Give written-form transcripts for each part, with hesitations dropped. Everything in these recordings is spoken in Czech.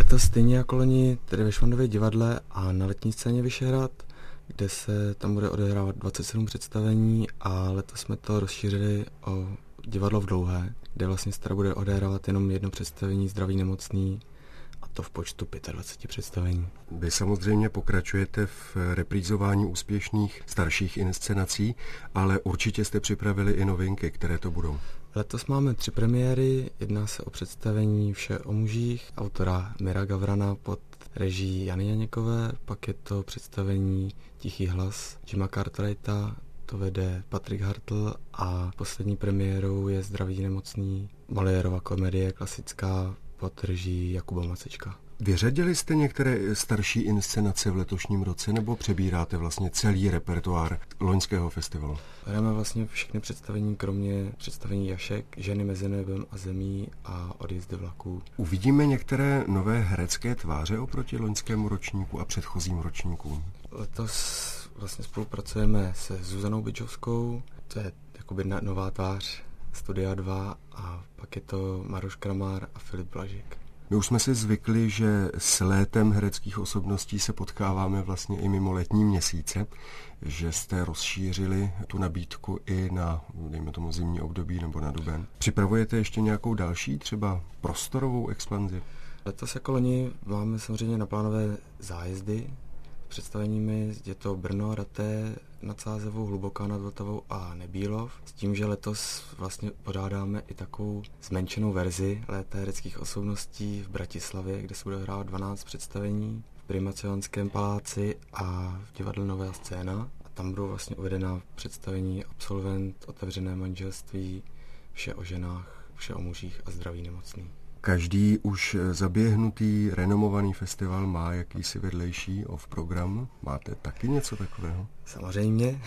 Letos stejně jako loni tedy ve Švandově divadle a na letní scéně Vyšehrad, kde se tam bude odehrávat 27 představení a letos jsme to rozšířili o divadlo v Dlouhé, kde vlastně se bude odehrávat jenom jedno představení Zdraví nemocný, a to v počtu 25 představení. Vy samozřejmě pokračujete v reprízování úspěšných starších inscenací, ale určitě jste připravili i novinky, které to budou. Letos máme 3 premiéry, jedná se o představení Vše o mužích, autora Mira Gavrana pod režií Jany Janěkové, pak je to představení Tichý hlas Jima Cartwrighta, to vede Patrik Hartl a poslední premiérou je Zdraví nemocný, Moliérova komedie klasická pod režií Jakuba Macečka. Vyřadili jste některé starší inscenace v letošním roce nebo přebíráte vlastně celý repertoár loňského festivalu? Hrajeme vlastně všechny představení, kromě představení Jašek, Ženy mezi nebem a zemí a Odjezdy vlaků. Uvidíme některé nové herecké tváře oproti loňskému ročníku a předchozím ročníkům? Letos vlastně spolupracujeme se Zuzanou Byčovskou, to je jakoby nová tvář Studia 2, a pak je to Maroš Kramár a Filip Blažek. My už jsme si zvykli, že s létem hereckých osobností se potkáváme vlastně i mimo letní měsíce, že jste rozšířili tu nabídku i na, dejme tomu, zimní období nebo na duben. Připravujete ještě nějakou další, třeba prostorovou expanzi? Letos jako loni máme samozřejmě naplánové zájezdy představeními, je to Brno, Raté nad Sázavou, Hluboká nad Vltavou a Nebílov. S tím, že letos vlastně pořádáme i takovou zmenšenou verzi léta hereckých osobností v Bratislavě, kde se bude hrát 12 představení v Primacionském paláci a v divadle Nová scéna. A tam budou vlastně uvedena představení Absolvent, Otevřené manželství, Vše o ženách, Vše o mužích a Zdraví nemocný. Každý už zaběhnutý, renomovaný festival má jakýsi vedlejší program. Máte taky něco takového? Samozřejmě.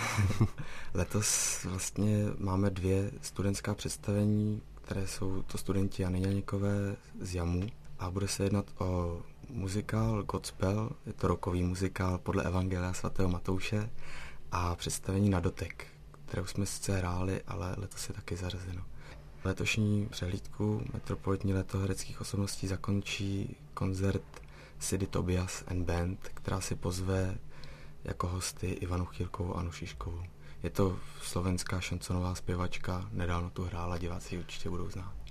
Letos vlastně máme 2 studentská představení, které jsou to studenti Jany Janěkové z JAMu, a bude se jednat o muzikál Godspell, je to rockový muzikál podle Evangelia svatého Matouše, a představení Na dotek, kterou jsme sice hráli, ale letos je taky zařazeno. Letošní přehlídku Metropolitní léto hereckých osobností zakončí koncert Sidy Tobias and Band, která si pozve jako hosty Ivanu Chýrkovou a Annu Šiškovou. Je to slovenská šansonová zpěvačka, nedávno tu hrála, diváci ji určitě budou znát.